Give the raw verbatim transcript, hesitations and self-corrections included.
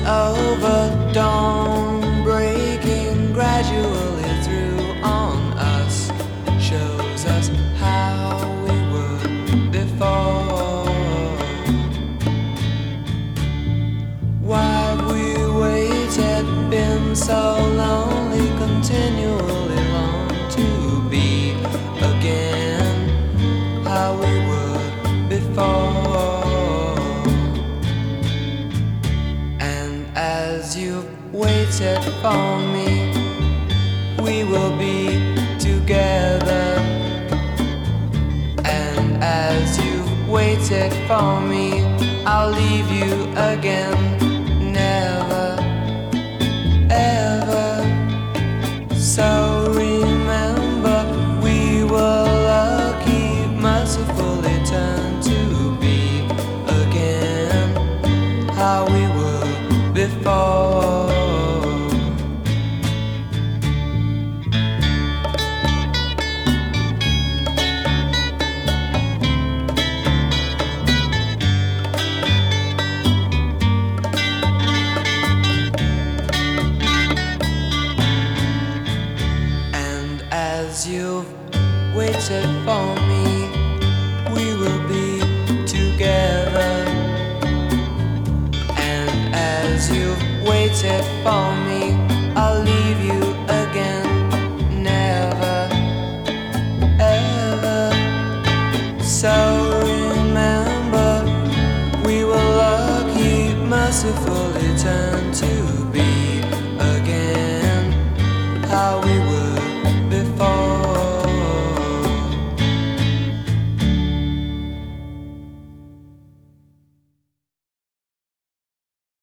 over, dawn breaking gradually through on us, shows us how we were before. Why we waited, been so lonely, continually long to be again how we were before. As you've waited for me, we will be together. And as you've waited for me, I'll leave you again, never, ever. So remember, we were lucky, mercifully turned to be again how we were before. And as you've waited for me, we will be together. As you've waited for me, I'll leave you again, never, ever. So remember, we were lucky, mercifully turned